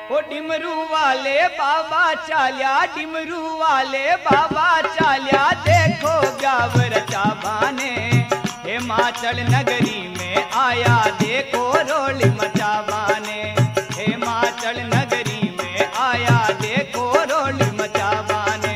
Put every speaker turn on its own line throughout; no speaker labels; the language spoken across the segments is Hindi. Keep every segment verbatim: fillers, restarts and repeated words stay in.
ओ डिमरू वाले बाबा चाल्या, डिमरू वाले बाबा चाल्या, देखो ब्यावर चाबाने हिमाचल नगरी में आया, देखो रोल मचाबाने हिमाचल नगरी में आया, देखो रोल मचाबाने।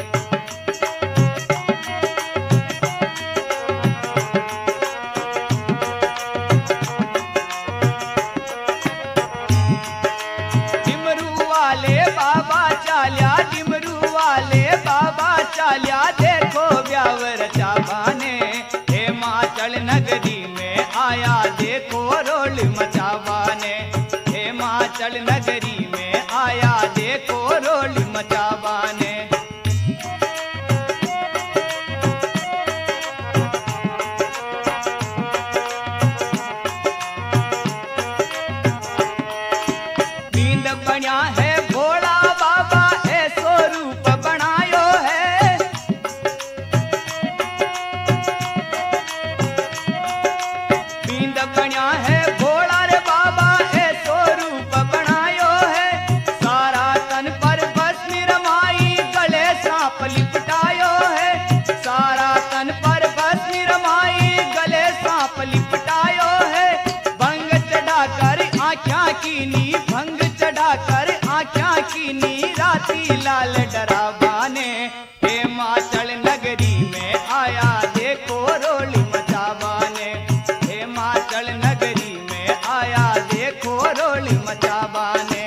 बाबा चाल्या, डिमरू वाले बाबा चाल्या, देखो ब्यावर चाबाने हिमाचल नगरी में आया, देखो रोल मचाबाने हिमाचल नगरी में आया, देखो रोल मचाबाने। नींद बन्या है भोला बाबा, ऐसो रूप बनायो है, नींद बन्या है भोला रे बाबा, ऐसो रूप बनायो है, सारा तन पर भस्म रमाई, गले सांप लिपटायो है, सारा तन पर भस्म रमाई, गले सांप लिपटायो है, भंग चढ़ाकर आँखियाँ कीनी, भंग चढ़ाकर आँखियाँ कीनी, राती लाल डरावाने हिमाचल नगरी में आया, देखो रोल मचाबाने हिमाचल नगरी में आया, देखो रोल मचाबाने।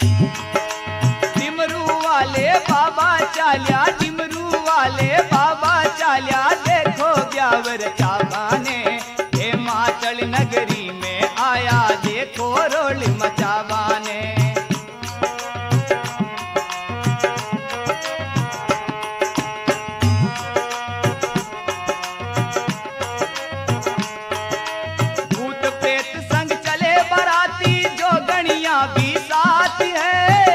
डिमरू वाले बाबा चाल्या, डिमरू वाले बाबा चाल्या, देखो ब्यावर चाबाने हिमाचल नगरी में आया, देखो रोल मचाबाने। भूत प्रेत संग चले बराती, जो गणिया भी साथ है,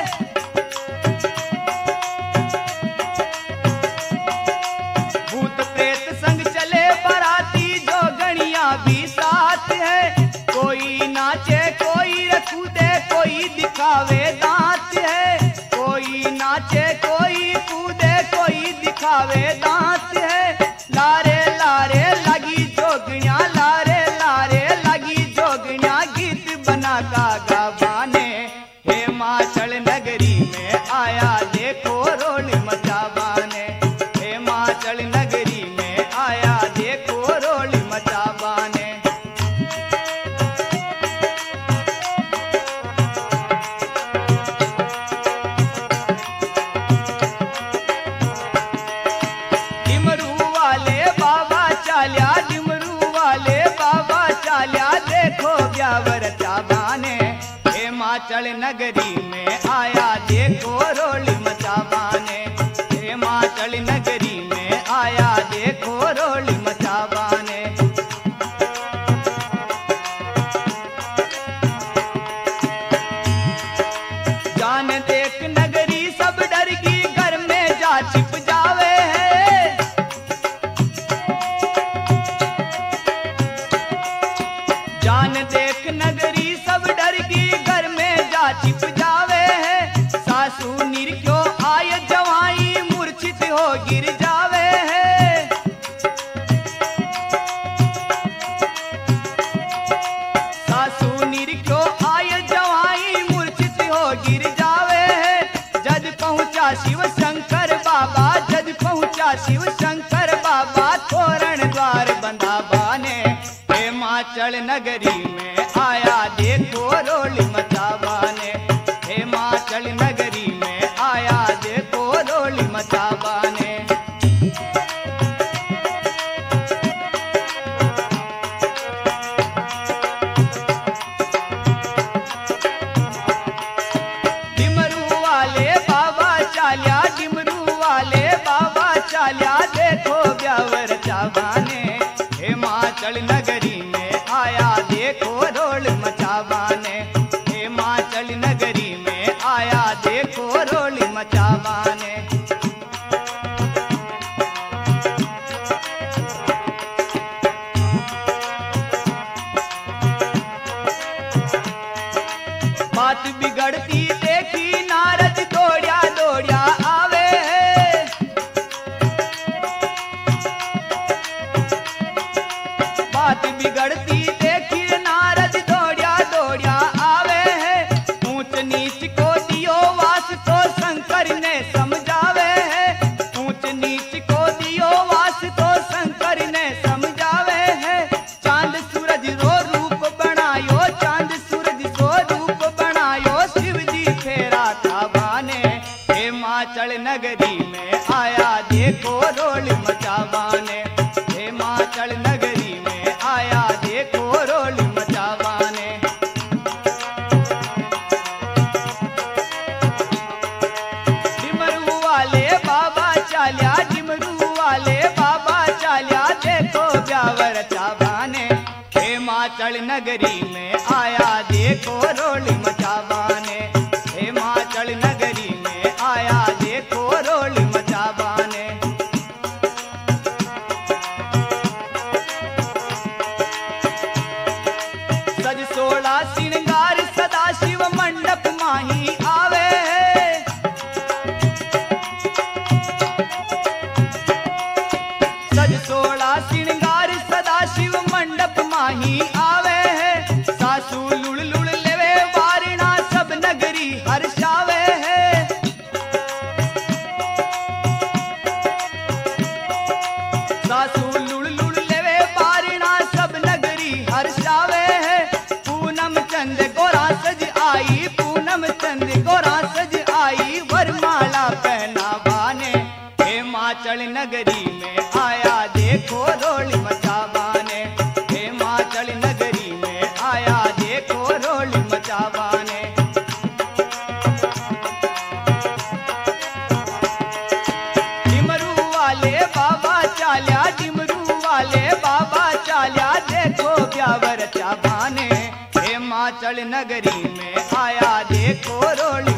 भूत प्रेत संग चले बराती, जो गणिया भी साथ है, कोई नाचे कोई कूदे, कोई दिखावे दांत है, कोई नाचे कोई कूदे, कोई दिखावे दांत है, लारे लारे लगी जोगनिया, लारे लारे लगी जोगनिया, गीत बना का गावाने हिमाचल नगरी में आया, देखो रोल मचाबाने हिमाचल नगरी में आया, देखो रोल मचाबाने। डिमरू वाले बाबा चाल्या, डिमरू वाले बाबा चाल्या, देखो ब्यावर चाबाने हिमाचल नगरी में आया, देखो रोल मचाबाने हिमाचल नगरी में आया, देखो रोल मचाबाने। जान देख नगरी सब डर की, घर में जा छिप जावे है, जान देख नगरी सब डर की, घर में जा छिप जावे है, सासू नीर क्यों आय जवाई, मूर्छित हो गिर जावे है, सासू नीर क्यों आय जवाई, मूर्छित हो गिर जावे है, जद पहुँचा शिव शंकर बाबा, जद पहुँचा शिव शंकर बाबा, तोरण द्वार बंधा बाने हिमाचल नगरी में आया, देखो रोल मचाबाने हिमाचल नगरी में आया, देखो रोल मचाबाने। डिमरू वाले बाबा चाल्या, डिमरू वाले बाबा चाल्या, देखो ब्यावर चाबाने हिमाचल नगरी में आया, देखो रोल मचाबाने हिमाचल नगरी में आया, देखो रोल मचाबाने। बात बिगड़ती देख बात बिगड़ती देखी नारद दौड़िया दौड़िया आवे है। ऊंच नीच को दियो वास तो शंकर ने समझावे है। ऊंच नीच को दियो वास तो शंकर ने समझावे है। चांद सूरज रो रूप बनायो, चांद सूरज सो रूप बनायो, शिव जी फेरा था बाने। हिमाचल नगरी में आया देखो रोल मचावाने। हिमाचल नगरी में आया देखो रोल मचावाने। डिमरू वाले बाबा चालिया, डिमरू वाले बाबा चालिया, देखो ब्यावर चावाने। हिमाचल नगरी में आया देखो रोल मचावाने। हिमाचल नगरी में आया देखो रोल मचावाने। सज सोला श्रृंगार सदा शिव मंडप माही आवे है। सज सोला श्रृंगार सदा शिव मंडप माही आवे है। सासू लुड़ लुड़ लेवे वारणा सब नगरी हर्षावे है। सासू लुड़ लुड़ लेवे वारणा सब नगरी हर्षावे है। पूनम चंद गोरा सज आई, पूनम चंद गोरा सज आई, वरमाला पहना बाने। हिमाचल नगरी में आया देखो रोल मचावाने। हिमाचल नगरी में आया देखो रोल मचावाने। डिमरू वाले बाबा चालिया, डिमरू वाले बाबा चालिया, देखो ब्यावर चावाने। हिमाचल नगरी में आया देखो रोल